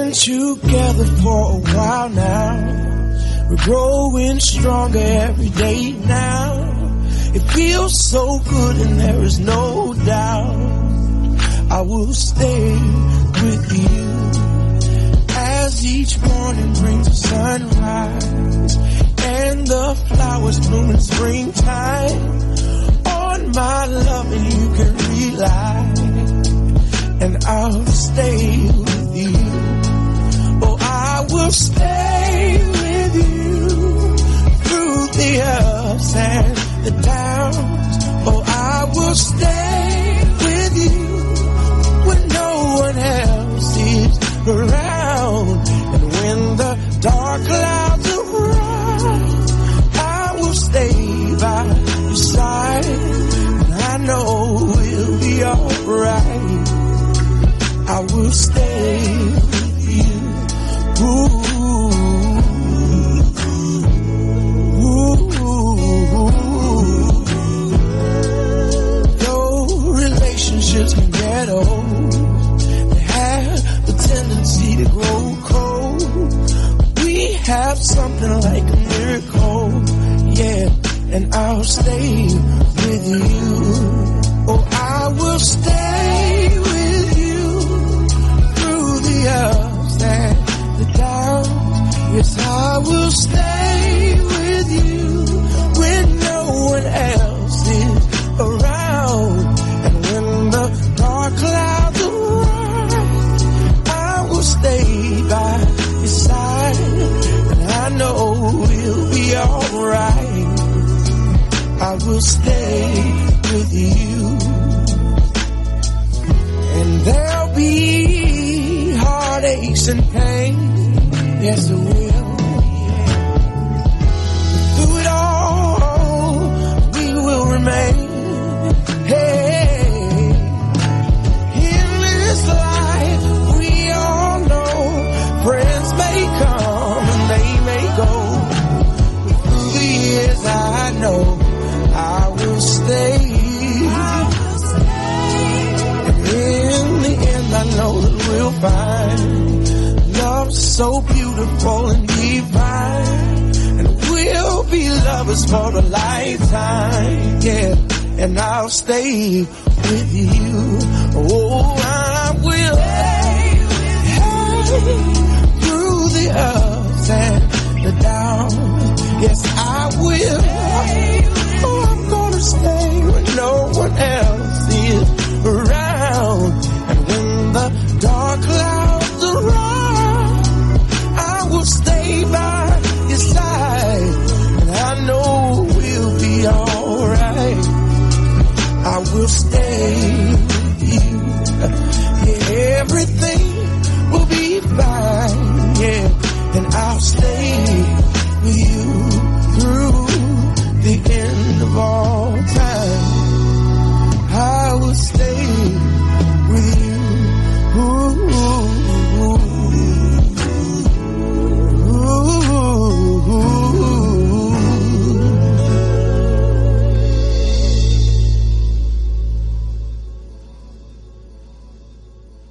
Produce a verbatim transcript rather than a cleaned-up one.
been together for a while now. We're growing stronger every day now. It feels so good and there is no doubt I will stay with you. As each morning brings the sunrise and the flowers bloom in springtime, on my love and you can rely, and I'll stay with you. Oh, I will stay with you through the ups and the downs. Oh, I will stay with you when no one else is around. And when the dark clouds arise, I will stay by your side. And I know we'll be alright. I will stay with you. Ooh. Relationships can get old. They have the tendency to grow cold. We have something like a miracle, yeah, and I'll stay with you. Oh, I will stay with you through the ups and the downs. Yes, I will stay with you when no one else is around. The dark clouds arise, I will stay by your side, and I know we'll be alright. I will stay with you, and there'll be heartaches and pain, yes there will. Through it all, we will remain. Hey. I know I will stay. I will stay. And in the end I know that we'll find love so beautiful and divine, and we'll be lovers for a lifetime, yeah, and I'll stay with you. Oh, I will stay hey, through the ups and the downs. Yes, I will. Oh, I'm gonna stay when no one else is around. And when the dark clouds arise, I will stay by your side. And I know we'll be alright. I will stay with you. Yeah, everything will be fine.